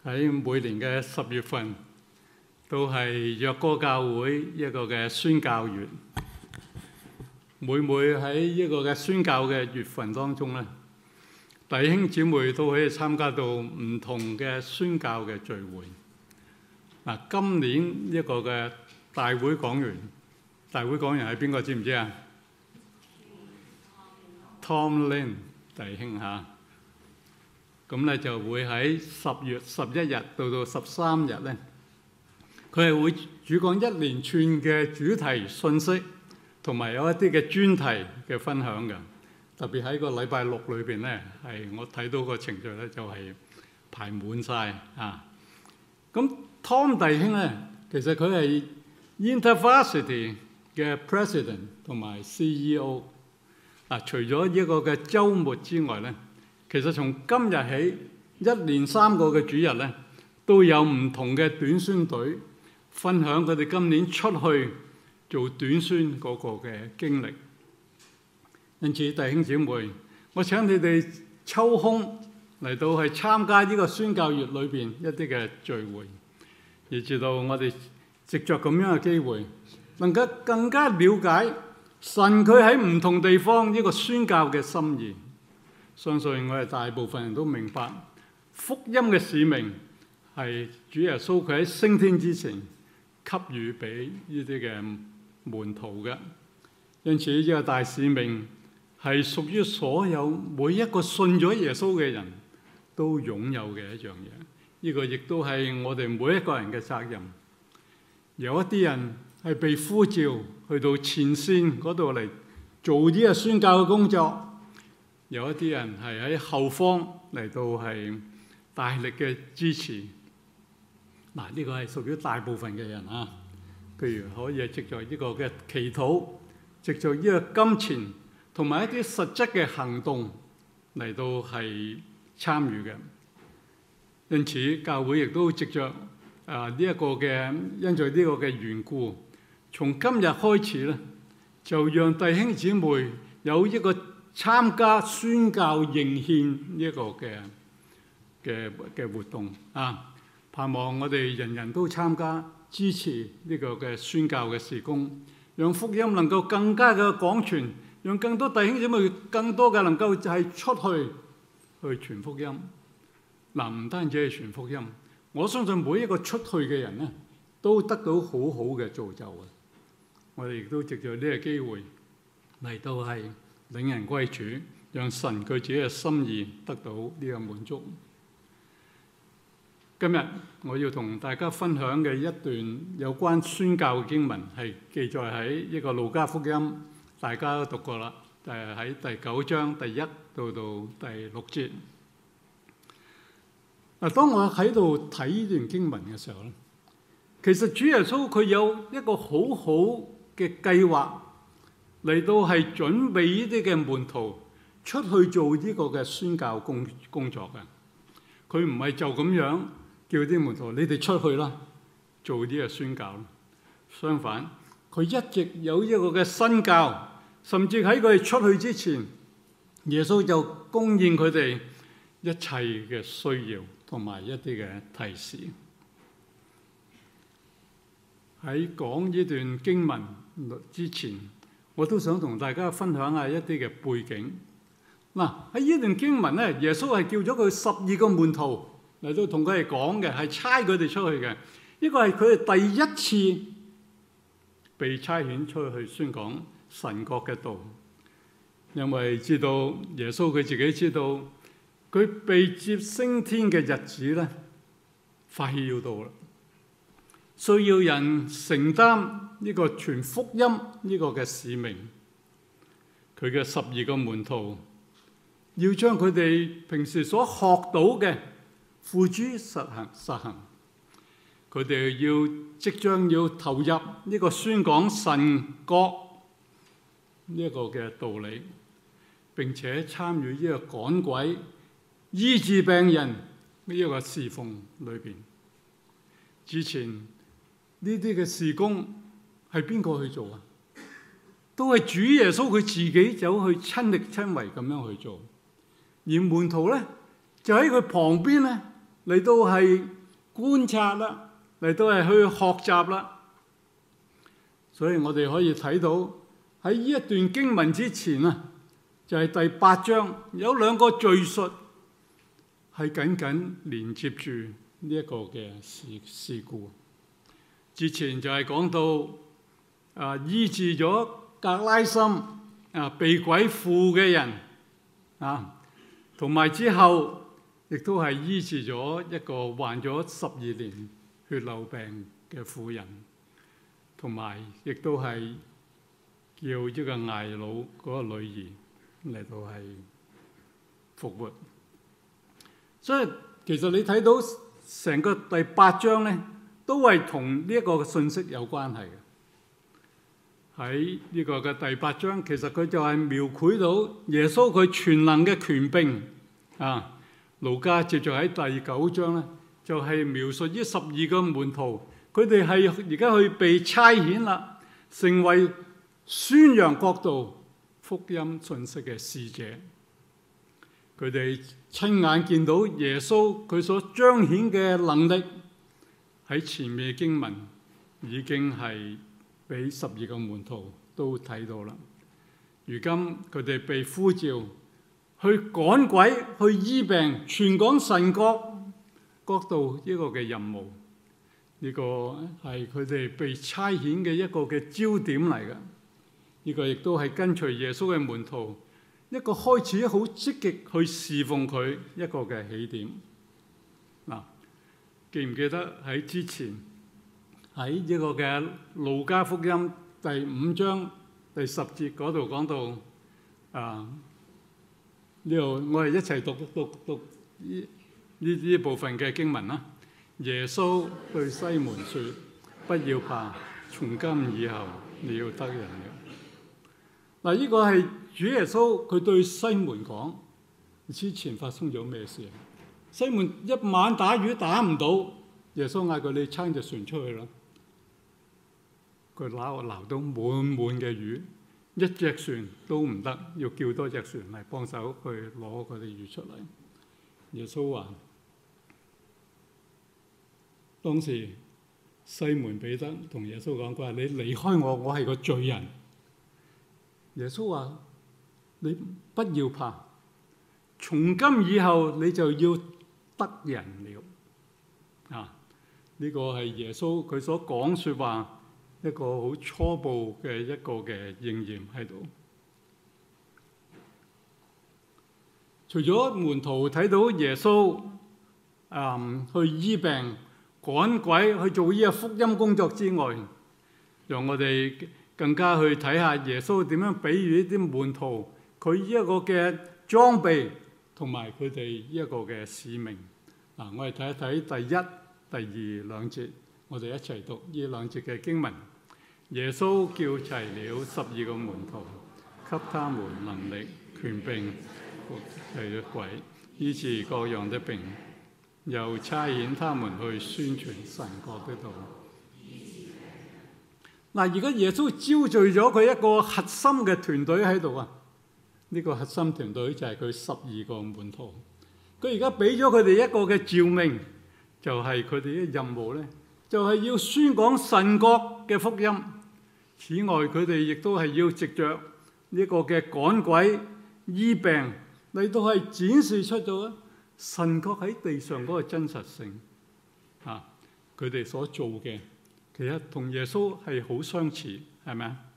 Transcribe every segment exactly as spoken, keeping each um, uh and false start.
喺每年嘅十月份，都係約歌教會一個嘅宣教月。每每喺一個嘅宣教嘅月份當中咧，弟兄姊妹都可以參加到唔同嘅宣教嘅聚會。嗱，今年一個嘅大會講員，大會講員係邊個？知唔知啊？Tom Lin 弟兄嚇。咁咧就會喺十月十一日到到十三日咧，佢係會主講一連串嘅主題信息，同埋有一啲嘅專題嘅分享嘅。特別喺個禮拜六裏邊咧，係我睇到個程序咧就係排滿晒啊！咁 Tom 弟兄咧，其實佢係 InterVarsity 嘅 President 同埋 C E O。嗱，除咗一個嘅週末之外咧，其實從今日起一連三個嘅主日咧，都有唔同嘅短宣隊分享佢哋今年出去做短宣嗰個嘅經歷。因此，弟兄姊妹，我請你哋抽空嚟到去參加呢個宣教月裏邊一啲嘅聚會，以至到我哋藉着咁樣嘅機會，能夠更加了解神佢喺唔同地方呢個宣教嘅心意。相信我哋大部分人都明白福音嘅使命係主耶穌佢喺升天之前給予俾呢啲嘅門徒嘅。因此呢個大使命係屬於所有每一個信咗耶穌嘅人都擁有嘅一樣嘢。呢個亦都係我哋每一個人嘅責任。有一啲人係被呼召去到前線嗰度嚟做呢個宣教嘅工作。有一啲人係喺後方嚟到係大力嘅支持，嗱，呢個係屬於大部分嘅人啊。譬如可以藉著呢個嘅祈禱，藉著呢個金錢同埋一啲實質嘅行動嚟到係參與嘅。因此教會亦都藉著啊呢一個嘅因著呢個嘅緣故，從今日開始咧，就讓弟兄姊妹有一個參加宣教認獻呢一個嘅嘅嘅活動啊！盼望我哋人人都參加支持呢個嘅宣教嘅事工，讓福音能夠更加嘅廣傳，讓更多弟兄姊妹更多嘅能夠就係出去去傳福音。嗱，唔單止係傳福音，我相信每一個出去嘅人咧，都得到好好嘅造就嘅。我哋亦都藉著呢個機會嚟到係領人歸主，讓神佢自己嘅心意得到呢個滿足。今日我要同大家分享嘅一段有關宣教嘅經文，係記載喺一個路加福音，大家都讀過啦。誒喺第九章第一到到第六節。嗱，當我喺度睇呢段經文嘅時候咧，其實主耶穌佢有一個好好嘅計劃。嚟到係準備呢啲嘅門徒出去做呢個嘅宣教工工作嘅，佢唔係就咁樣叫啲門徒你哋出去啦，做啲嘅宣教。相反，佢一直有一個嘅身教，甚至喺佢哋出去之前，耶穌就供應佢哋一切嘅需要同埋一啲嘅提示。喺講呢段經文之前，我都想同大家分享下一啲嘅背景。嗱，喺呢段經文咧，耶穌係叫咗佢十二個門徒嚟到同佢哋講嘅，係差佢哋出去嘅。呢個係佢哋第一次被差遣出去宣講神國嘅道，因為知道耶穌佢自己知道佢被接升天嘅日子咧，快要到啦。需要人承擔呢個傳福音呢個嘅使命，佢嘅十二個門徒要將佢哋平時所學到嘅付諸實行實行。佢哋要即將要投入呢個宣講神國呢一個嘅道理，並且參與呢個趕鬼、醫治病人呢一個侍奉裏邊。之前呢啲嘅事工係邊個去做啊？都係主耶穌佢自己走去親力親為咁樣去做，而門徒咧就喺佢旁邊咧嚟到係觀察啦，嚟到係去學習啦。所以我哋可以睇到喺呢一段經文之前啊，就係第八章有兩個敘述係緊緊連接住呢一個嘅事事故。之前就係講到啊醫治咗格拉森啊被鬼附嘅人啊，同埋之後亦都係醫治咗一個患咗十二年血漏病嘅婦人，同埋亦都係叫一個睚魯嗰個女兒嚟到係復活。所以其實你睇到成個第八章咧，都係同呢一個信息有關係嘅。喺呢個嘅第八章，其實佢就係描繪到耶穌佢全能嘅權柄啊。路加接著喺第九章咧，就係描述呢十二個門徒，佢哋係而家去被差遣啦，成為宣揚國度福音信息嘅使者。佢哋親眼見到耶穌佢所彰顯嘅能力，喺前面嘅經文已經係俾十二個門徒都睇到啦。如今佢哋被呼召去趕鬼、去醫病、傳講神國國度呢個嘅任務，呢個係佢哋被差遣嘅一個嘅焦點嚟嘅。呢個亦都係跟隨耶穌嘅門徒一個開始好積極去侍奉佢一個嘅起點。嗱，記唔記得喺之前喺呢個嘅路加福音第五章第十節嗰度講到啊？呢度我哋一齊讀讀讀呢呢呢部分嘅經文啦。耶穌對西門說：不要怕，從今以後你要得人了。嗱，呢個係主耶穌佢對西門講，之前發生咗咩事？西門一晚打魚打唔到，耶穌嗌佢：你撐隻船出去啦。佢撈撈到滿滿嘅魚，一隻船都唔得，要叫多隻船嚟幫手去攞嗰啲魚出嚟。耶穌話：當時西門彼得同耶穌講，佢話：你離開我，我係個罪人。耶穌話：你不要怕，從今以後你就要得人了。啊，呢個係耶穌佢所講説話一個好初步嘅一個嘅應驗喺度。除咗門徒睇到耶穌嗯去醫病趕鬼去做呢個福音工作之外，讓我哋更加去睇下耶穌點樣比喻呢啲門徒佢呢一個嘅裝備同埋佢哋呢一個嘅使命。嗱，我哋睇一睇第一、第二兩節，我哋一齊讀呢兩節嘅經文。耶穌叫齊了十二個門徒，給他們能力、權柄，除咗鬼，醫治各樣的病，又差遣他們去宣傳神國的道。嗱，而家耶穌招聚咗佢一個核心嘅團隊喺度啊！呢個核心團隊就係佢十二個門徒。佢而家俾咗佢哋一個嘅召命，就係佢哋嘅任務咧，就係要宣講神國嘅福音。此外，佢哋亦都係要藉着呢個嘅趕鬼、醫病嚟到係展示出咗神國喺地上嗰個真實性。啊，佢哋所做嘅其實同耶穌係好相似，係咪啊？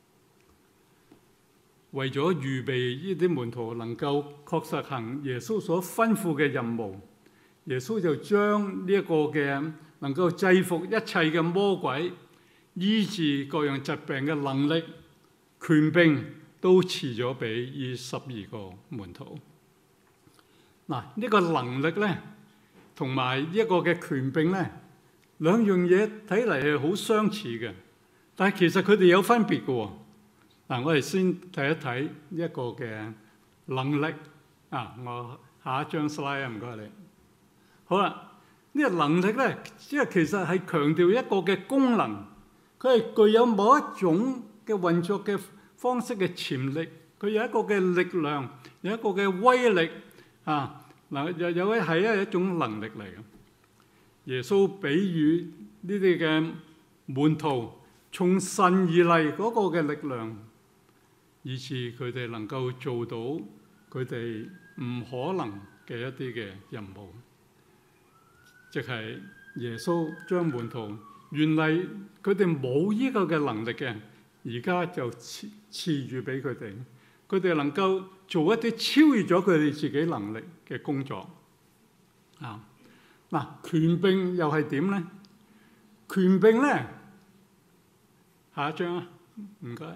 為咗預備呢啲門徒能夠確實行耶穌所吩咐嘅任務，耶穌就將呢一個嘅能夠制服一切嘅魔鬼、醫治各樣疾病嘅能力、權柄都賜咗俾呢十二個門徒。嗱，呢個能力咧，同埋呢一個嘅權柄咧，兩樣嘢睇嚟係好相似嘅，但係其實佢哋有分別嘅喎。嗱，我哋先睇一睇呢一個嘅能力。啊，我下一張 slide 啊，唔該你。好啦，呢個能力咧，即係其實係強調一個嘅功能，佢係具有某一種嘅運作嘅方式嘅潛力，佢有一個嘅力量，有一個嘅威力啊！嗱，有有位係一一種能力嚟嘅。 耶穌比喻呢啲嘅門徒從神而嚟嗰個嘅力量，以致佢哋能夠做到佢哋唔可能嘅一啲嘅任務，即係耶穌將門徒原嚟佢哋冇呢個嘅能力嘅，而家就賜賜予俾佢哋，佢哋能夠做一啲超越咗佢哋自己能力嘅工作。啊，嗱，權柄又係點咧？權柄咧，下一張啊，唔該。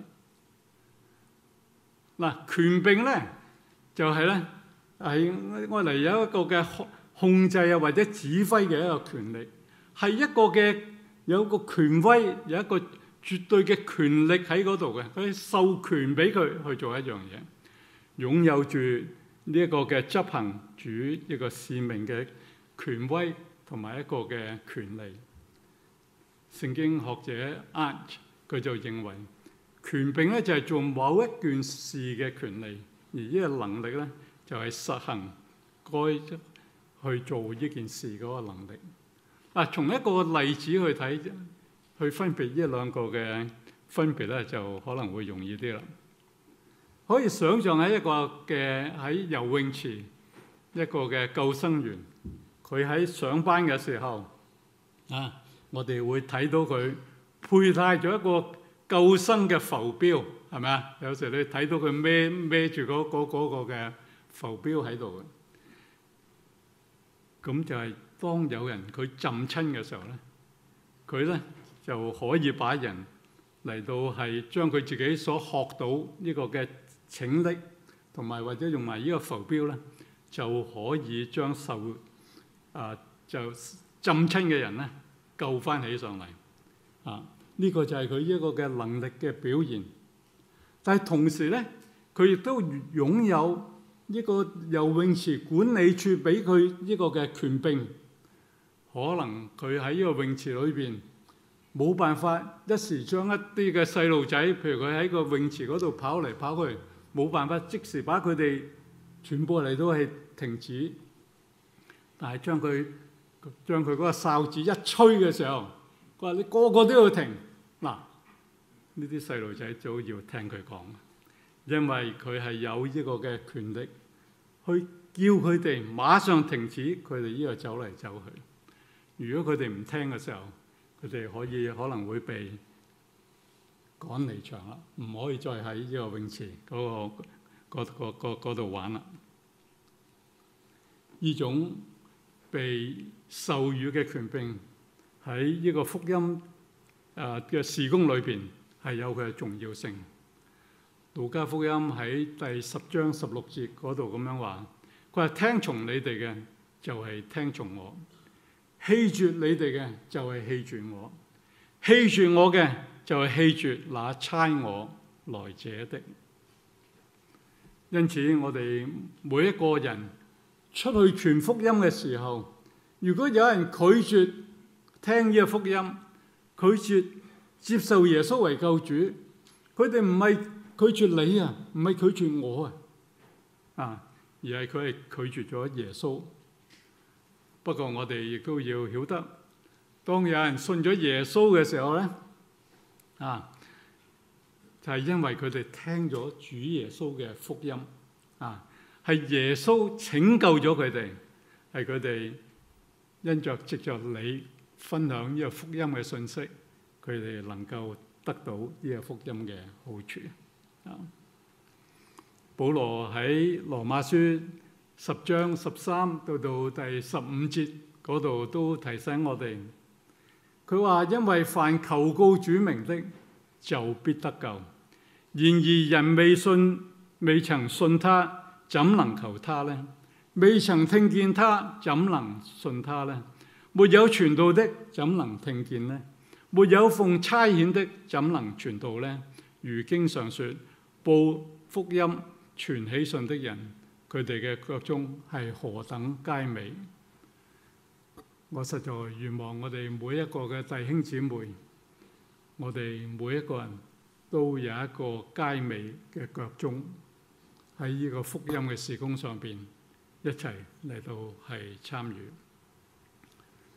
嗱，權柄咧就係咧係我嚟有一個嘅控制啊或者指揮嘅一個權力，係一個嘅有一個權威，有一個絕對嘅權力喺嗰度嘅，佢授權俾佢去做一樣嘢，擁有住呢一個嘅執行主一個使命嘅權威同埋一個嘅權利。聖經學者 Arch 佢就認為權柄咧就係做某一件事嘅權利，而呢個能力咧就係實行該去做呢件事嗰個能力。嗱，從一個例子去睇，去分別呢兩個嘅分別咧，就可能會容易啲啦。可以想象喺一個嘅喺游泳池一個嘅救生員，佢喺上班嘅時候啊，我哋會睇到佢佩戴咗一個救生嘅浮標，係咪啊？有時你睇到佢孭孭住嗰嗰嗰個嘅浮標喺度嘅，咁就係當有人佢浸親嘅時候咧，佢咧就可以把人嚟到係將佢自己所學到呢個嘅拯溺，同埋或者用埋呢個浮標咧，就可以將受啊就浸親嘅人咧救翻起上嚟啊！呢個就係佢一個嘅能力嘅表現。但係同時咧，佢亦都擁有呢個游泳池管理處俾佢呢個嘅權柄。可能佢喺呢個泳池裏邊冇辦法一時將一啲嘅細路仔，譬如佢喺個泳池嗰度跑嚟跑去，冇辦法即時把佢哋全部嚟到係停止。但係將佢將佢嗰個哨子一吹嘅時候，佢話你個個都要停。嗱，呢啲細路仔都要聽佢講，因為佢係有呢個嘅權力去叫佢哋馬上停止佢哋呢個走嚟走去。如果佢哋唔聽嘅時候，佢哋可以可能會被趕離場啦，唔可以再喺呢個泳池嗰個嗰嗰嗰嗰度玩啦。呢種被授予嘅權柄喺呢個福音誒嘅事工裏邊係有佢嘅重要性。路加福音喺第十章十六節嗰度咁樣話，佢話聽從你哋嘅就係聽從我，棄絕你哋嘅就係棄絕我，棄絕我嘅就係棄絕那差我來者的。因此我哋每一個人出去傳福音嘅時候，如果有人拒絕聽呢個福音，拒絕接受耶穌為救主，佢哋唔係拒絕你啊，唔係拒絕我啊，啊，而係佢係拒絕咗耶穌。不過我哋亦都要曉得，當有人信咗耶穌嘅時候咧，啊，就係因為佢哋聽咗主耶穌嘅福音，啊，係耶穌拯救咗佢哋，係佢哋因着藉着你分享呢個福音嘅信息，佢哋能夠得到呢個福音嘅好處。啊，保羅喺羅馬書十章十三到到第十五節嗰度都提醒我哋，佢話因為凡求告主名的就必得救，然而人未信，未曾信他，怎能求他呢？未曾聽見他，怎能信他呢？沒有傳道的，怎能聽見呢？沒有奉差遣的，怎能傳道呢？如經上說，報福音傳喜信的人，佢哋嘅腳蹤係何等佳美！我實在願望我哋每一個嘅弟兄姊妹，我哋每一個人都有一個佳美嘅腳蹤喺呢個福音嘅事工上邊，一齊嚟到係參與。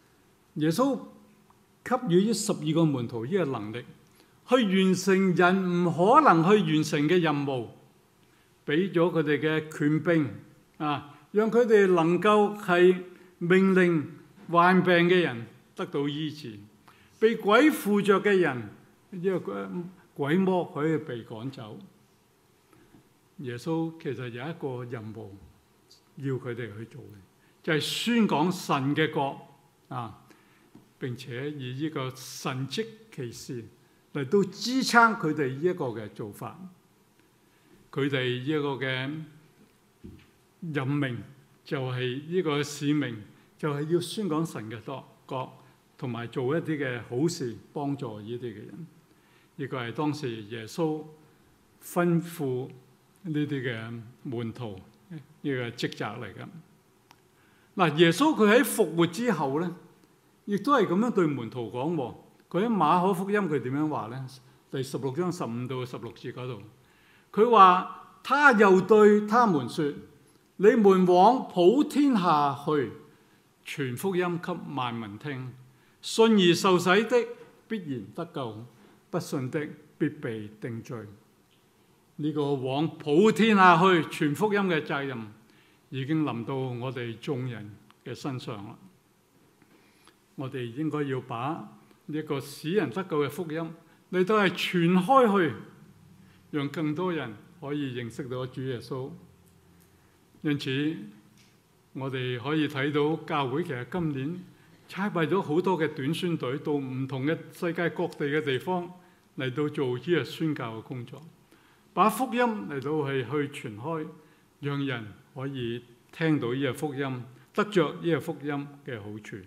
耶穌給予呢十二個門徒呢個能力，去完成人唔可能去完成嘅任務，俾咗佢哋嘅權柄啊，讓佢哋能夠係命令患病嘅人得到醫治，被鬼附着嘅人，呢個鬼魔可以被趕走。耶穌其實有一個任務要佢哋去做嘅，就係宣講神嘅國啊，並且以呢個神蹟奇事嚟到支撐佢哋呢一個嘅做法。佢哋呢一個嘅任命就係呢個使命，就係要宣講神嘅國，同埋做一啲嘅好事，幫助呢啲嘅人。呢個係當時耶穌吩咐呢啲嘅門徒呢個職責嚟㗎。嗱，耶穌佢喺復活之後咧，亦都係咁樣對門徒講喎。佢喺馬可福音佢點樣話咧？第十六章十五到十六節嗰度，佢話：他又對他們說：你們往普天下去，傳福音給萬民聽。信而受洗的必然得救，不信的必被定罪。呢個往普天下去傳福音嘅責任已經臨到我哋眾人嘅身上啦。我哋應該要把呢個使人得救嘅福音嚟到係傳開去，讓更多人可以認識到主耶穌。因此，我哋可以睇到教會其實今年差派咗好多嘅短宣隊到唔同嘅世界各地嘅地方嚟到做呢個宣教嘅工作，把福音嚟到係去傳開，讓人可以聽到呢個福音，得着呢個福音嘅好處。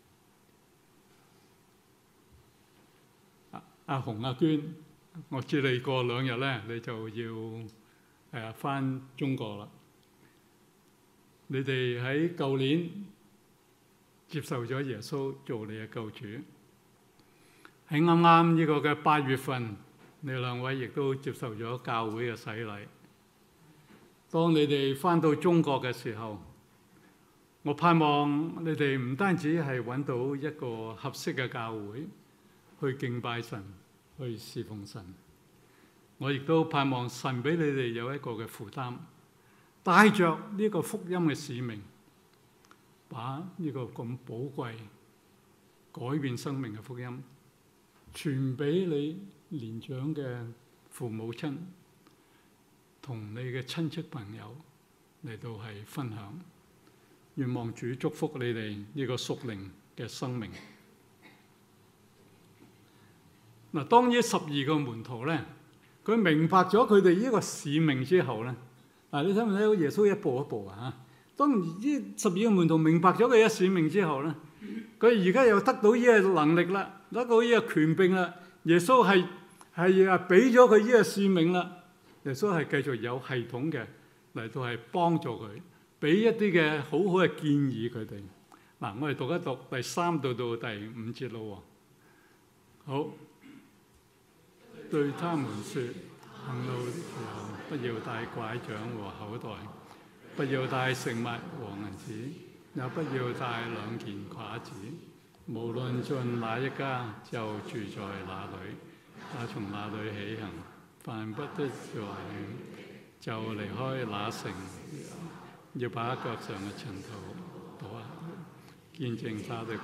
阿紅、阿娟，我知你過兩日咧，你就要誒返中國啦。你哋喺舊年接受咗耶穌做你嘅救主，喺啱啱呢個嘅八月份，你兩位亦都接受咗教會嘅洗禮。當你哋返到中國嘅時候，我盼望你哋唔單止係揾到一個合適嘅教會去敬拜神、去侍奉神，我亦都盼望神俾你哋有一個嘅負擔，帶着呢個福音嘅使命，把呢個咁寶貴、改變生命嘅福音傳俾你年長嘅父母親，同你嘅親戚朋友嚟到係分享。願望主祝福你哋呢個屬靈嘅生命。嗱，當呢十二個門徒咧，佢明白咗佢哋呢個使命之後咧，嗱，你睇唔睇到耶穌一步一步啊？嚇！當呢十二個門徒明白咗佢嘅使命之後咧，佢而家又得到呢個能力啦，得到呢個權柄啦。耶穌係係啊，俾咗佢呢個使命啦。耶穌係繼續有系統嘅嚟到係幫助佢，俾一啲嘅好好嘅建議佢哋。嗱，我哋讀一讀第三到到第五節咯。好，對他們說：行路的時候，不要帶拐杖和口袋，不要帶食物和銀子，也不要帶兩件褂子。無論進哪一家，就住在那裏，也從那裏起行。凡不得在就離開那城，要把腳上嘅塵土跺下，見證他的。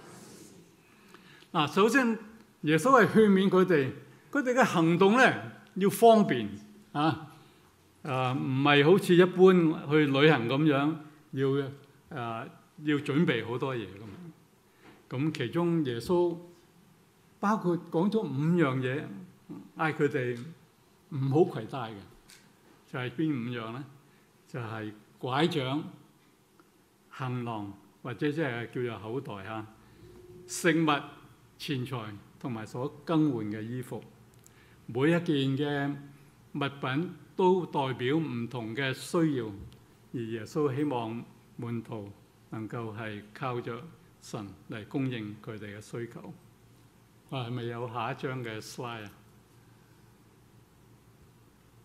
嗱，首先耶穌係勸勉佢哋，佢哋嘅行動咧要方便啊，誒唔係好似一般去旅行咁樣，要誒、啊、要準備好多嘢咁。咁其中耶穌包括講咗五樣嘢，嗌佢哋唔好攜帶嘅，就係邊五樣咧？就係、是、拐杖、行囊或者即係叫做口袋嚇，食物、錢財同埋所更換嘅衣服。每一件嘅物品都代表唔同嘅需要，而耶穌希望門徒能夠係靠着神嚟供應佢哋嘅需求。啊，係咪有下一張嘅 slide 啊？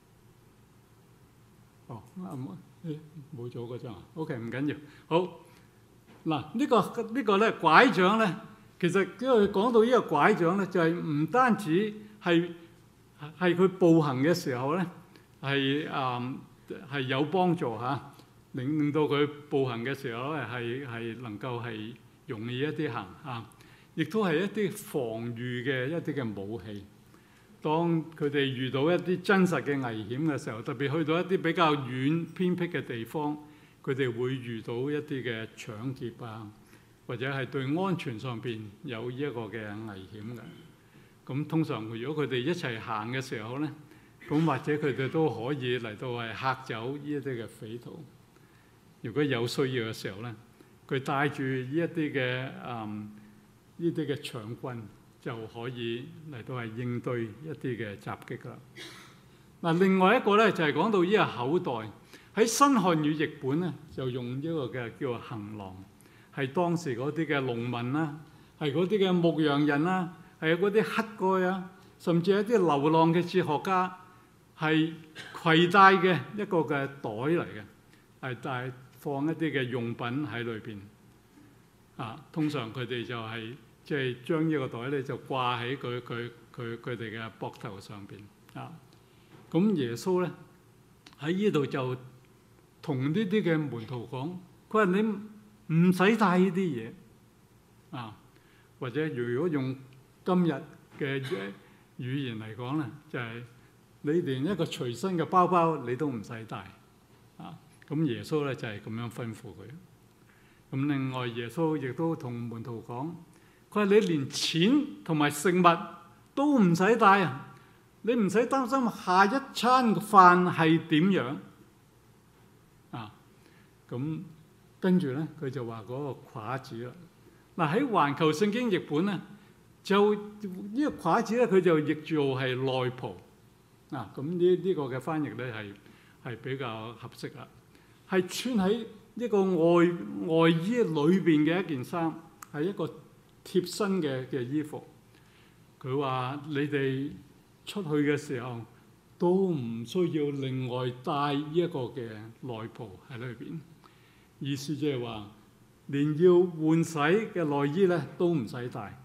哦，冇冇咗嗰張啊？OK， 唔緊要。好， 嗱，呢個呢個咧拐杖咧，其實因為講到呢個拐杖咧，就係唔單止係係佢步行嘅時候咧，係誒係有幫助嚇，令令到佢步行嘅時候咧係係能夠係容易一啲行嚇，亦都係一啲防禦嘅一啲嘅武器。當佢哋遇到一啲真實嘅危險嘅時候，特別去到一啲比較遠偏僻嘅地方，佢哋會遇到一啲嘅搶劫啊，或者係對安全上邊有呢一個嘅危險嘅。咁通常如果佢哋一齊行嘅時候咧，咁或者佢哋都可以嚟到係嚇走呢一啲嘅匪徒。如果有需要嘅時候咧，佢帶住呢一啲嘅嗯呢啲嘅長棍，就可以嚟到係應對一啲嘅襲擊啦。嗱，另外一個咧就係講到呢個口袋，喺新漢語譯本咧就用一個嘅叫做行囊，係當時嗰啲嘅農民啦，係嗰啲嘅牧羊人啦，係嗰啲乞丐啊，甚至係一啲流浪嘅哲學家係攜帶嘅一個嘅袋嚟嘅，係帶放一啲嘅用品喺裏邊。啊，通常佢哋就係、是。即係將呢個袋咧就掛喺佢佢佢佢哋嘅膊頭上邊啊！咁耶穌咧喺呢度就同呢啲嘅門徒講：佢話你唔使帶呢啲嘢啊！或者如果用今日嘅語言嚟講咧，就係、是、你連一個隨身嘅包包你都唔使帶啊！咁耶穌咧就係咁樣吩咐佢。咁另外耶穌亦都同門徒講。佢話你連錢同埋食物都唔使帶啊！你唔使擔心下一餐嘅飯係點樣啊？咁跟住咧，佢就話嗰個褂子啦。嗱，喺環球聖經譯本咧，就呢個褂子咧，佢就譯做係內袍啊。咁呢呢個嘅翻譯咧係係比較合適啦。係穿喺一個外外衣裏邊嘅一件衫，係一個貼身嘅嘅衣服。佢話你哋出去嘅時候都唔需要另外帶呢一個嘅內袍喺裏邊。意思即係話連要換洗嘅內衣咧都唔使帶。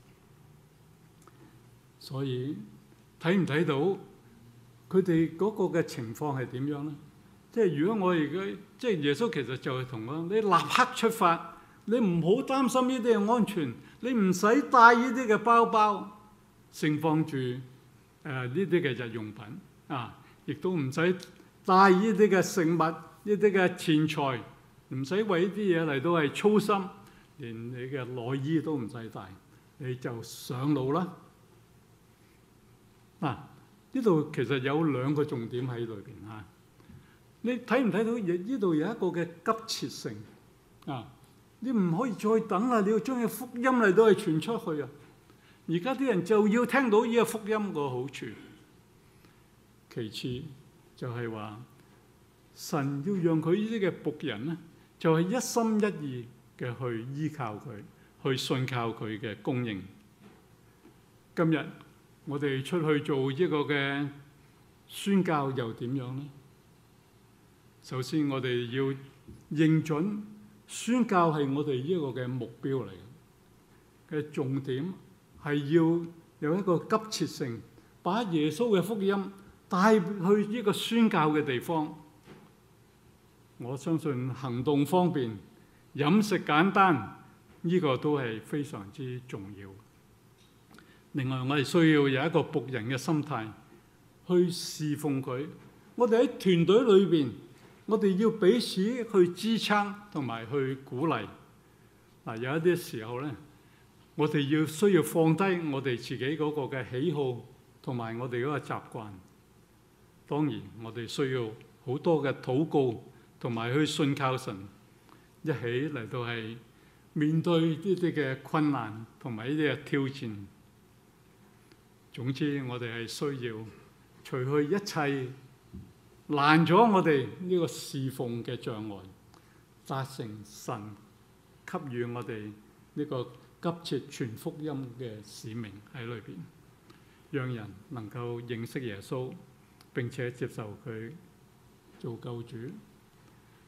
所以睇唔睇到佢哋嗰個嘅情況係點樣咧？即係如果我而家即係耶穌其實就係同我你立刻出發，你唔好擔心呢啲嘅安全。你唔使帶呢啲嘅包包，盛放住誒呢啲嘅日用品啊，亦都唔使帶呢啲嘅食物、呢啲嘅錢財，唔使為呢啲嘢嚟到係操心，連你嘅內衣都唔使帶，你就上路啦。嗱、啊，呢度其實有兩個重點喺裏邊嚇。你睇唔睇到？呢度有一個嘅急切性啊！你唔可以再等啦！你要將個福音嚟到去傳出去啊！而家啲人就要聽到呢個福音個好處。其次就係話，神要讓佢呢啲嘅僕人咧，就係一心一意嘅去依靠佢，去信靠佢嘅供應。今日我哋出去做呢個嘅宣教又點樣呢？首先我哋要認準。宣教係我哋呢個嘅目標嚟嘅，嘅重點係要有一個急切性，把耶穌嘅福音帶去呢個宣教嘅地方。我相信行動方便、飲食簡單，呢個都係非常之重要。另外，我哋需要有一個僕人嘅心態去侍奉佢。我哋喺團隊裏邊。我哋要彼此去支撐同埋去鼓勵。嗱，有一啲時候咧，我哋要需要放低我哋自己嗰個嘅喜好同埋我哋嗰個習慣。當然，我哋需要好多嘅禱告同埋去信靠神，一起嚟到係面對呢啲嘅困難同埋呢啲嘅挑戰。總之，我哋係需要除去一切攔咗我哋呢個侍奉嘅障礙，達成神給予我哋呢個急切傳福音嘅使命喺裏邊，讓人能夠認識耶穌並且接受佢做救主。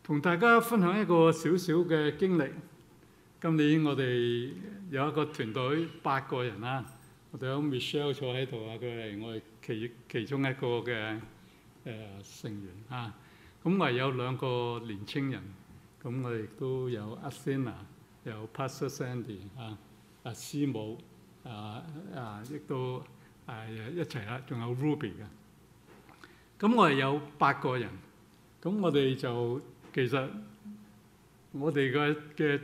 同大家分享一個小小嘅經歷。今年我哋有一個團隊八個人啦，我哋有 Michelle 坐喺度啊，佢係我哋其其中一個嘅誒、呃、成員啊。咁我哋有兩個年青人，咁我哋亦都有 Athena， 有 Pastor Sandy 啊，啊師母啊啊，亦都誒一齊啦，仲有 Ruby 嘅。咁我哋有八個人，咁我哋就其實我哋嘅嘅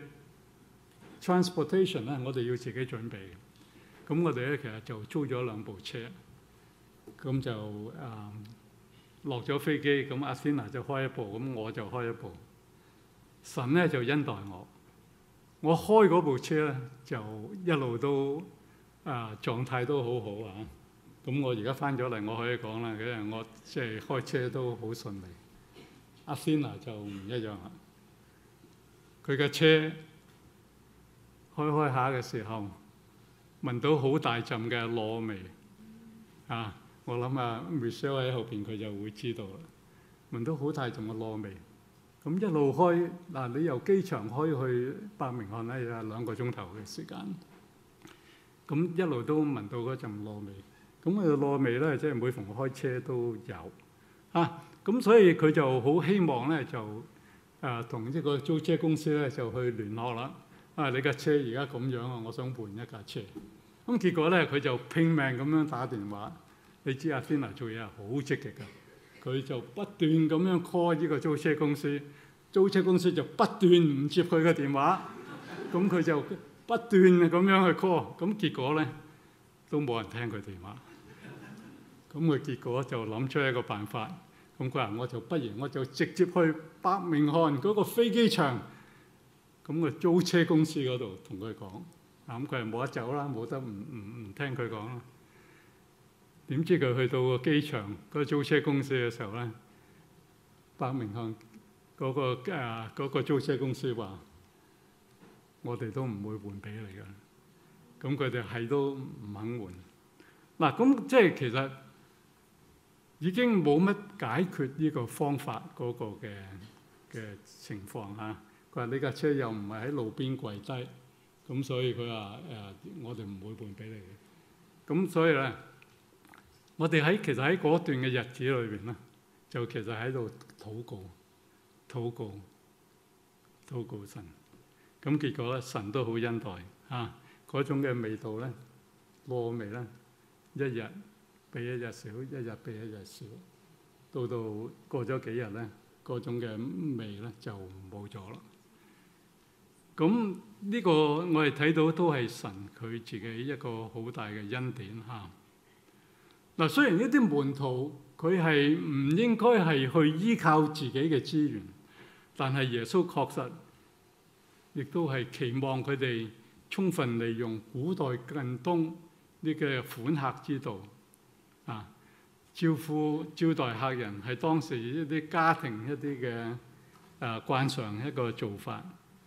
transportation 咧，我哋要自己準備嘅。咁我哋咧其實就租咗兩部車，咁就誒落咗飛機，咁阿 Athena 就開一部，咁我就開一部。神咧就恩待我，我開嗰部車咧就一路都啊、呃、狀態都好好啊。咁我而家翻咗嚟，我可以講啦，因為我即係開車都好順利。阿 Athena 就唔一樣啦，佢嘅車開開下嘅時候，聞到好大陣嘅燶味啊！我諗啊 Michelle 喺後邊佢就會知道啦，聞到好大陣嘅燶味。咁一路開嗱，你由機場開去伯明翰咧，有兩個鐘頭嘅時間。咁一路都聞到嗰陣燶味。咁佢嘅燶味咧，即係每逢開車都有啊。咁所以佢就好希望咧，就誒同呢個租車公司咧就去聯絡啦。啊，你架車而家咁樣啊，我想換一架車。咁結果咧，佢就拼命咁樣打電話。你知阿 Athena 做嘢係好積極㗎，佢就不斷咁樣 call 呢個租車公司，租車公司就不斷唔接佢嘅電話。咁佢就不斷咁樣去 call，咁結果咧都冇人聽佢電話。咁佢結果就諗出一個辦法，咁佢話我就不如我就直接去伯明翰嗰個飛機場，咁個租車公司嗰度同佢講，咁佢係冇得走啦，冇得唔唔唔聽佢講啦。點知佢去到個機場嗰個租車公司嘅時候咧，伯明翰嗰個誒嗰個租車公司話：我哋都唔會換俾你㗎。咁佢哋係都唔肯換。嗱，咁即係其實已經冇乜解決呢個方法嗰個嘅嘅情況嚇。佢話：你架車又唔係喺路邊跪低，咁所以佢話誒，我哋唔會換俾你嘅。咁所以咧，我哋喺其實喺嗰段嘅日子裏邊咧，就其實喺度禱告、禱告、禱告神。咁結果咧，神都好恩待嚇，嗰種嘅味道咧，燶味咧，一日比一日少，一日比一日少，到到過咗幾日咧，嗰種嘅味咧就冇咗啦。咁呢個我哋睇到都係神佢自己一個好大嘅恩典嚇。嗱，雖然呢啲門徒佢係唔應該係去依靠自己嘅資源，但係耶穌確實亦都係期望佢哋充分利用古代近東呢個款客之道啊，招呼招待客人係當時一啲家庭一啲嘅誒慣常一個做法。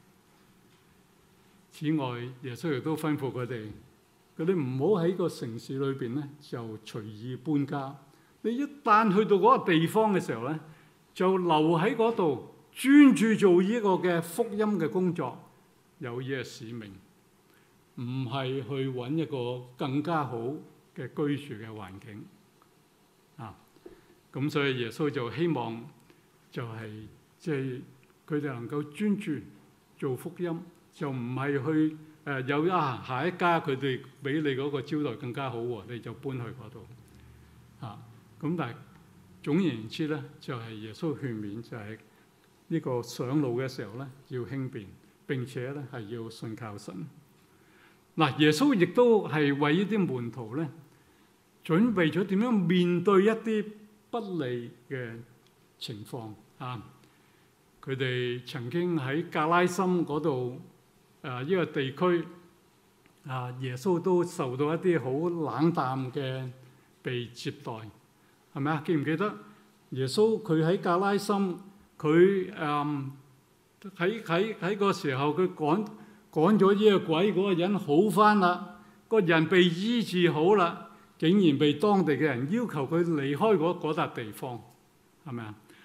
此外，耶穌亦都吩咐佢哋，佢哋唔好喺個城市裏邊咧就隨意搬家。你一旦去到嗰個地方嘅時候咧，就留喺嗰度專注做呢個嘅福音嘅工作，有呢個使命，唔係去揾一個更加好嘅居住嘅環境啊。咁所以耶穌就希望就係即係佢哋能夠專注做福音。就唔係去誒、呃、有啊下一家佢哋比你嗰個招待更加好喎，你就搬去嗰度嚇。咁但係總而言之咧，就係、是、耶穌勸勉就係呢個上路嘅時候咧要輕便，並且咧係要信靠神。嗱，耶穌亦都係為呢啲門徒咧準備咗點樣面對一啲不利嘅情況啊！佢哋曾經喺格拉森嗰度。啊！呢個地區啊，耶穌都受到一啲好冷淡嘅被接待，係咪啊？記唔記得耶穌佢喺格拉森，佢誒喺喺喺個時候佢趕趕咗呢個鬼，嗰個人好返啦，個人被醫治好啦，竟然被當地嘅人要求佢離開嗰嗰笪地方，係咪啊？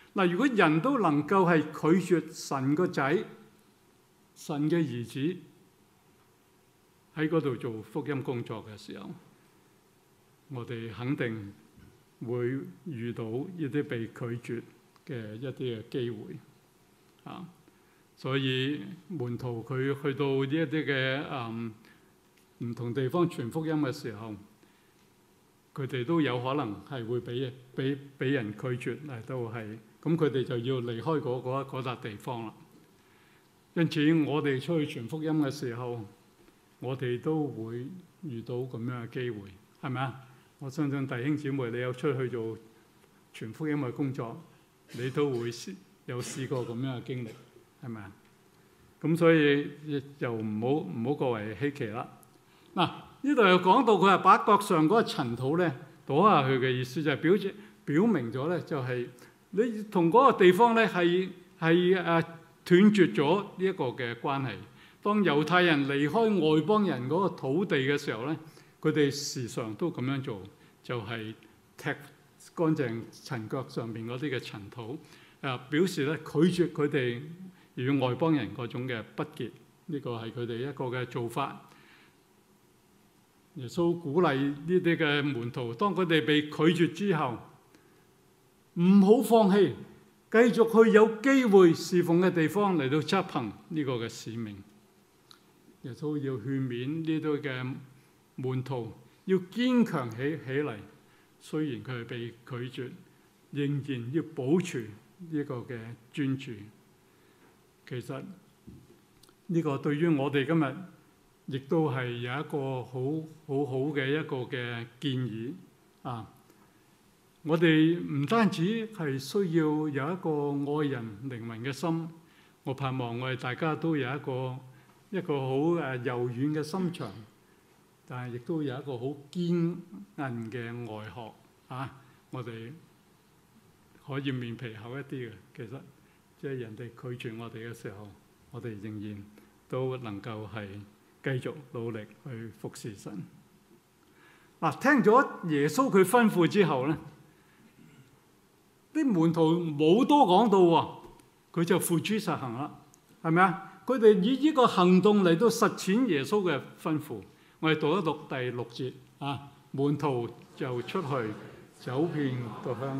嗱，如果人都能夠係拒絕神個仔、神嘅兒子喺嗰度做福音工作嘅時候，我哋肯定會遇到一啲被拒絕嘅一啲嘅機會啊。所以門徒佢去到呢一啲嘅誒唔同地方傳福音嘅時候，佢哋都有可能係會俾俾俾人拒絕嚟到係，咁佢哋就要離開嗰嗰嗰笪地方啦。因此我哋出去傳福音嘅時候，我哋都會遇到咁樣嘅機會，係咪啊？我相信弟兄姊妹，你有出去做傳福音嘅工作，你都會有試過咁樣嘅經歷，係咪啊？咁所以就唔好唔好過為稀奇啦。嗱，呢度又講到佢係把腳上嗰個塵土咧倒下去嘅意思，就係表表明咗咧，就係你同嗰個地方咧係係誒斷絕咗呢一個嘅關係。當猶太人離開外邦人嗰個土地嘅時候咧，佢哋時常都咁樣做，就係、是、踢乾淨塵腳上邊嗰啲嘅塵土，誒表示咧拒絕佢哋與外邦人嗰種嘅不潔。呢、這個係佢哋一個嘅做法。耶穌鼓勵呢啲嘅門徒，當佢哋被拒絕之後，唔好放棄，繼續去有機會侍奉嘅地方嚟到執行呢個嘅使命。耶穌要勸勉呢啲嘅門徒要堅強起起嚟，雖然佢係被拒絕，仍然要保存呢個嘅專注。其實呢個對於我哋今日亦都係有一個好好好嘅一個嘅建議啊！我哋唔單止係需要有一個愛人靈魂嘅心，我盼望我哋大家都有一個一個好誒柔軟嘅心腸，但係亦都有一個好堅韌嘅外殼啊！我哋可以面皮厚一啲嘅，其實即係人哋拒絕我哋嘅時候，我哋仍然都能夠係繼續努力去服侍神。嗱，聽咗耶穌佢吩咐之後咧，啲門徒冇多講到喎，佢就付諸實行啦，係咪啊？佢哋以呢個行動嚟到實踐耶穌嘅吩咐。我哋讀一讀第六節啊，門徒就出去走遍各鄉。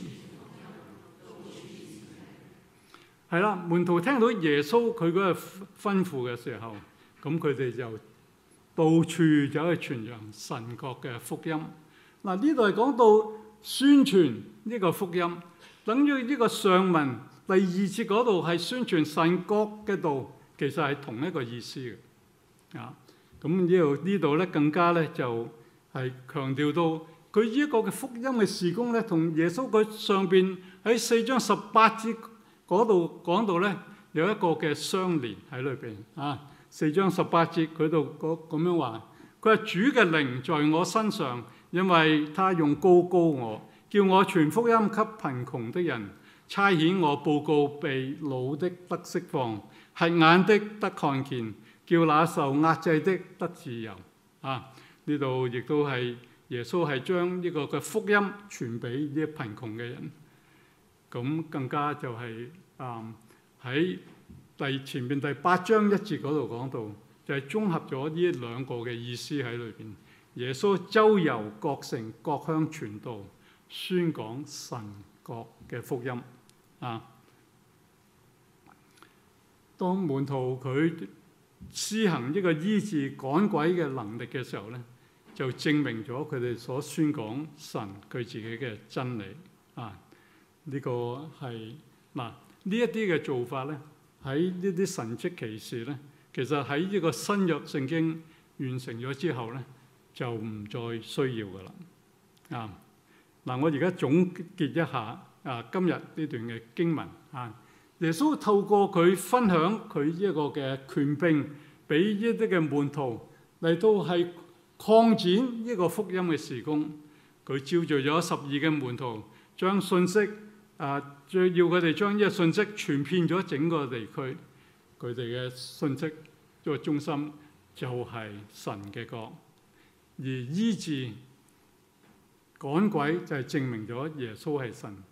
係啦，門徒聽到耶穌佢嗰個吩咐嘅時候，咁佢哋就到處走去傳揚神國嘅福音。嗱，呢度係講到宣傳呢個福音，等於呢個上文第二節嗰度係宣傳神國嘅道，其實係同一個意思嘅。啊，咁呢度呢度咧更加咧就係強調到佢呢一個嘅福音嘅事工咧，同耶穌佢上邊喺四章十八節嗰度講到咧有一個嘅相連喺裏邊啊。四章十八節佢度咁樣話，佢話主嘅靈在我身上，因為他用膏膏我，叫我傳福音給貧窮的人，差遣我報告被擄的得釋放，瞎眼的得看見，叫那受壓制的得自由。啊，呢度亦都係耶穌係將呢個嘅福音傳俾呢啲貧窮嘅人。咁更加就係啊喺第前面第八章一節嗰度講到，就係、是、綜合咗呢兩個嘅意思喺裏邊。耶穌周遊各城各鄉傳道，宣講神國嘅福音。啊，當門徒佢施行呢個醫治趕鬼嘅能力嘅時候咧，就證明咗佢哋所宣講神佢自己嘅真理。啊，呢、這個係嗱呢一啲嘅做法咧。喺呢啲神蹟奇事咧，其實喺呢個新約聖經完成咗之後咧，就唔再需要噶啦。啊，嗱，我而家總結一下啊，今日呢段嘅經文啊，耶穌透過佢分享佢呢一個嘅權柄，俾呢啲嘅門徒嚟到係擴展呢個福音嘅事工。佢召集咗十二嘅門徒，將信息。啊！最要佢哋將呢個信息傳遍咗整個地區，佢哋嘅信息個中心就係神嘅國，而醫治趕鬼就係證明咗耶穌係神，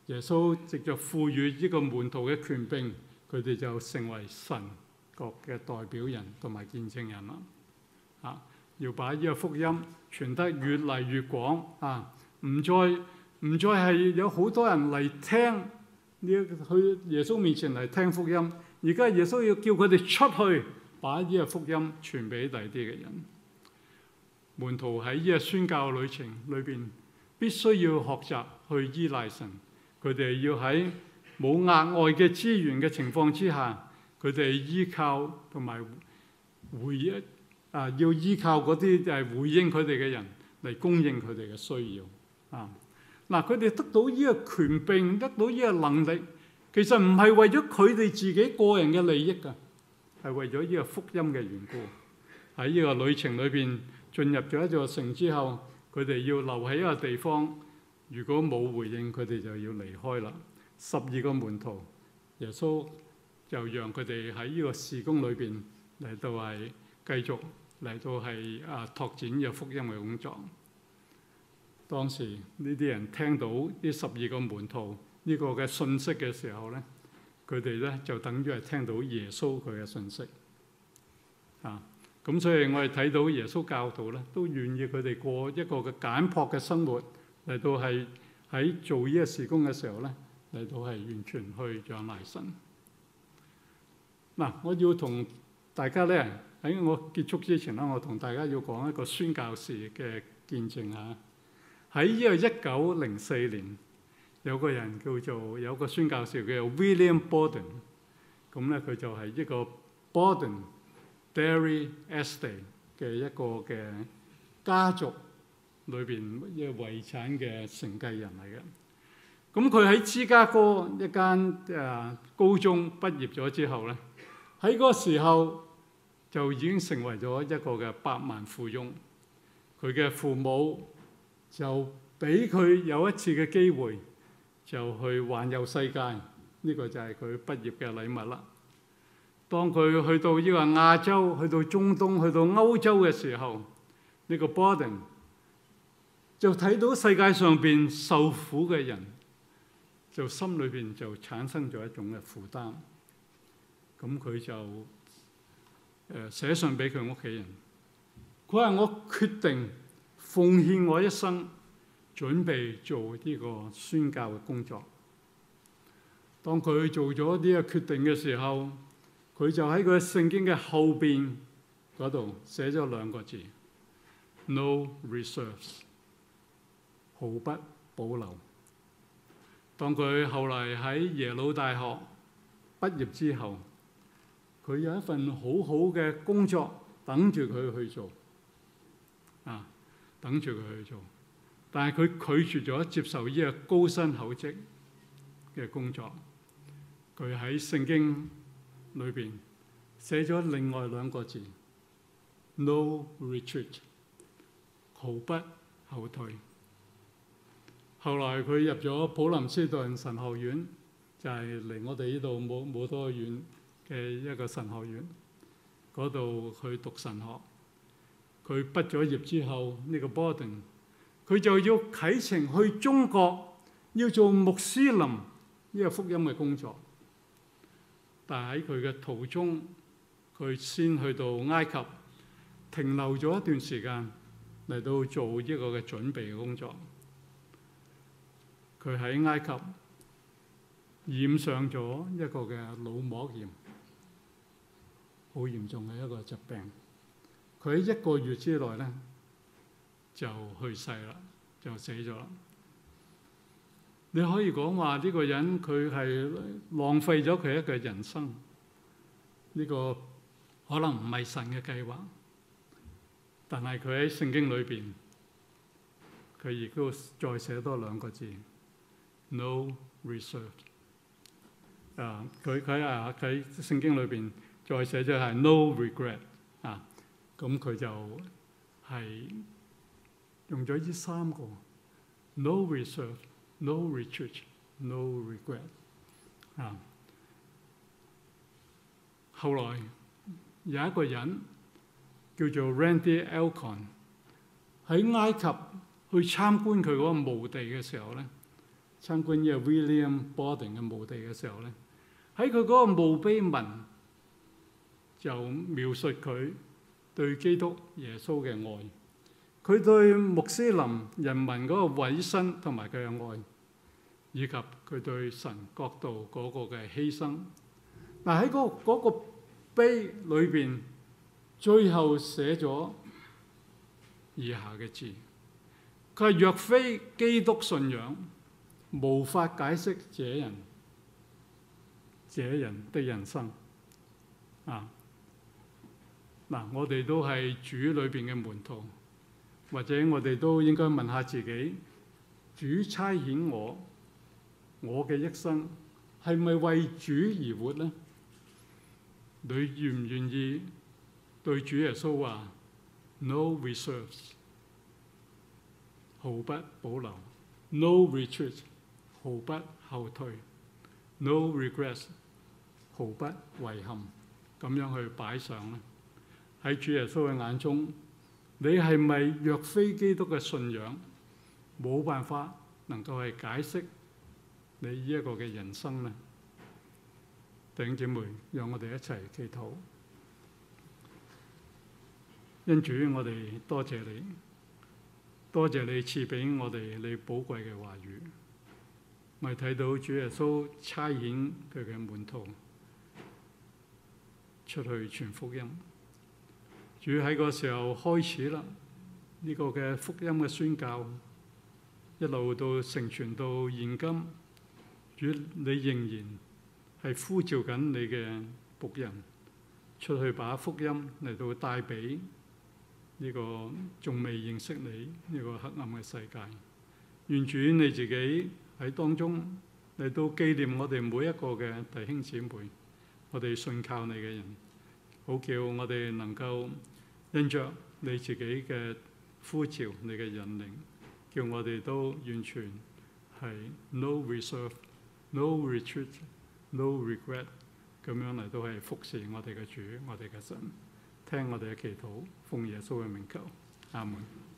耶穌藉着賦予呢個門徒嘅權柄，佢哋就成為神國嘅代表人同埋見證人啦。啊，要把呢個福音傳得越嚟越廣啊！唔再唔再係有好多人嚟聽呢，去耶穌面前嚟聽福音。而家耶穌要叫佢哋出去，把呢個福音傳俾第啲嘅人。門徒喺呢個宣教旅程裏邊，必須要學習去依賴神。佢哋要喺冇額外嘅資源嘅情況之下，佢哋依靠同埋回應啊，要依靠嗰啲誒回應佢哋嘅人嚟供應佢哋嘅需要啊。嗱，佢哋得到呢個權柄，得到呢個能力，其實唔係為咗佢哋自己個人嘅利益㗎，係為咗呢個福音嘅緣故。喺呢個旅程裏邊，進入咗一座城之後，佢哋要留喺一個地方。如果冇回應，佢哋就要離開啦。十二個門徒，耶穌就讓佢哋喺呢個事工裏邊嚟到係繼續嚟到係啊拓展呢個福音嘅工作。當時呢啲人聽到呢十二個門徒呢個嘅信息嘅時候咧，佢哋咧就等於係聽到耶穌佢嘅信息啊。咁所以我哋睇到耶穌教導咧，都願意佢哋過一個嘅簡樸嘅生活。嚟到係喺做呢個事工嘅時候咧，嚟到係完全去仰賴神。嗱，我要同大家咧喺我結束之前咧，我同大家要講一個宣教士嘅見證嚇。喺呢個一九零四年，有個人叫做有個宣教士叫做 William Borden， 咁咧佢就係一個 Borden Dairy Estate 嘅一個嘅家族裏邊一個遺產嘅承繼人嚟嘅。咁佢喺芝加哥一間誒高中畢業咗之後咧，喺嗰個時候就已經成為咗一個嘅百萬富翁。佢嘅父母就俾佢有一次嘅機會，就去環遊世界。呢、這個就係佢畢業嘅禮物啦。當佢去到呢個亞洲、去到中東、去到歐洲嘅時候，呢、這個 Borden 就睇到世界上邊受苦嘅人，就心裏邊就產生咗一種嘅負擔。咁佢就誒寫信俾佢屋企人，佢話：我決定奉獻我一生，準備做呢個宣教嘅工作。當佢做咗呢個決定嘅時候，佢就喺佢聖經嘅後邊嗰度寫咗兩個字 ：No reserves。毫不保留。當佢後嚟喺耶魯大學畢業之後，佢有一份好好嘅工作等住佢去做，啊，等住佢去做。但係佢拒絕咗接受呢個高薪厚職嘅工作。佢喺聖經裏邊寫咗另外兩個字 ：No retreat， 毫不後退。後來佢入咗普林斯頓神學院，就係離我哋呢度冇冇多遠嘅一個神學院，嗰度去讀神學。佢畢咗業之後，呢個 Borden 佢就要啟程去中國，要做穆斯林呢個福音嘅工作。但係喺佢嘅途中，佢先去到埃及，停留咗一段時間嚟到做一個嘅準備嘅工作。佢喺埃及染上咗一個嘅腦膜炎，好嚴重嘅一個疾病。佢喺一個月之內咧就去世啦，就死咗啦。你可以講話呢個人佢係浪費咗佢一個人生。呢個可能唔係神嘅計劃，但係佢喺聖經裏邊，佢亦都再寫多兩個字。No reserve。啊，佢佢啊佢聖經裏邊再寫咗係 no regret。啊，咁佢就係用咗呢三個 no reserve、no retreat、no regret。啊，後來有一個人叫做 Randy Alcorn 喺埃及去參觀佢嗰個墓地嘅時候咧， 參觀呢個 William Borden 嘅墓地嘅時候咧，喺佢嗰個墓碑文就描述佢對基督耶穌嘅愛，佢對穆斯林人民嗰個委身同埋佢嘅愛，以及佢對神國度嗰個嘅犧牲。嗱，喺嗰嗰個碑裏邊，最後寫咗以下嘅字，佢係若非基督信仰，無法解釋這人這人的人生。啊，嗱，我哋都係主裏邊嘅門徒，或者我哋都應該問下自己：主差遣我，我嘅一生係咪為主而活呢？你願唔願意對主耶穌話 No reserves， 毫不保留 ；No retreat， 毫不後退 ；No regrets， 毫不遺憾，咁樣去擺上呢？喺主耶穌嘅眼中，你係咪若非基督嘅信仰，冇辦法能夠係解釋你呢一個嘅人生呢？弟兄姊妹，讓我哋一齊祈禱。因主，我哋多謝你，多謝你賜俾我哋你寶貴嘅話語。我哋睇到主耶穌差遣佢嘅門徒出去傳福音。主喺個時候開始啦，呢、這個嘅福音嘅宣教，一路到成傳到現今，主你仍然係呼召緊你嘅僕人出去，把福音嚟到帶俾呢個仲未認識你呢個黑暗嘅世界。願主你自己喺當中嚟到紀念我哋每一個嘅弟兄姊妹，我哋信靠你嘅人，好叫我哋能夠因着你自己嘅呼召、你嘅引領，叫我哋都完全係 no reserve、no retreat、no regret 咁樣嚟到係服侍我哋嘅主、我哋嘅神，聽我哋嘅祈禱，奉耶穌嘅名求，阿門。